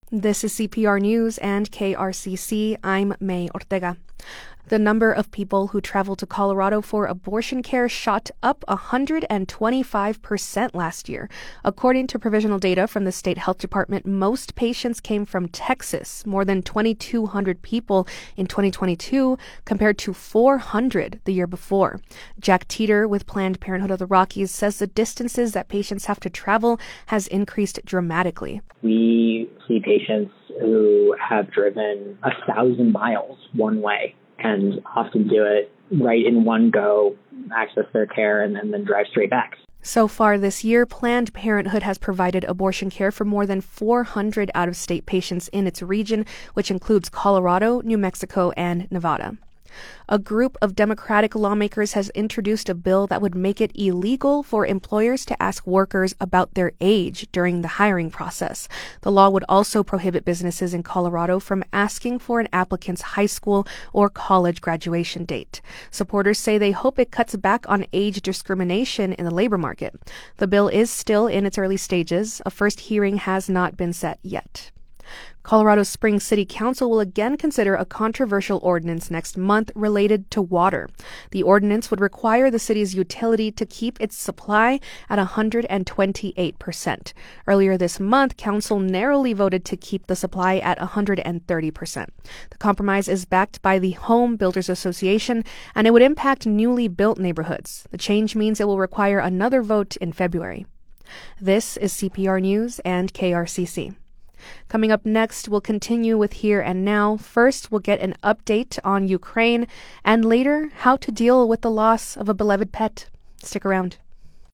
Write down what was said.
This is CPR News and KRCC. I'm May Ortega. The number of people who travel to Colorado for abortion care shot up 125% last year. According to provisional data from the state health department, most patients came from Texas, more than 2,200 people in 2022 compared to 400 the year before. Jack Teeter with Planned Parenthood of the Rockies says the distances that patients have to travel has increased dramatically. We see patients who have driven 1,000 miles one way and often do it right in one go, access their care, and then drive straight back. So far this year, Planned Parenthood has provided abortion care for more than 400 out-of-state patients in its region, which includes Colorado, New Mexico, and Nevada. A group of Democratic lawmakers has introduced a bill that would make it illegal for employers to ask workers about their age during the hiring process. The law would also prohibit businesses in Colorado from asking for an applicant's high school or college graduation date. Supporters say they hope it cuts back on age discrimination in the labor market. The bill is still in its early stages. A first hearing has not been set yet. Colorado's Springs City Council will again consider a controversial ordinance next month related to water. The ordinance would require the city's utility to keep its supply at 128%. Earlier this month, Council narrowly voted to keep the supply at 130%. The compromise is backed by the Home Builders Association, and it would impact newly built neighborhoods. The change means it will require another vote in February. This is CPR News and KRCC. Coming up next, we'll continue with Here and Now. First, we'll get an update on Ukraine, and later, how to deal with the loss of a beloved pet. Stick around.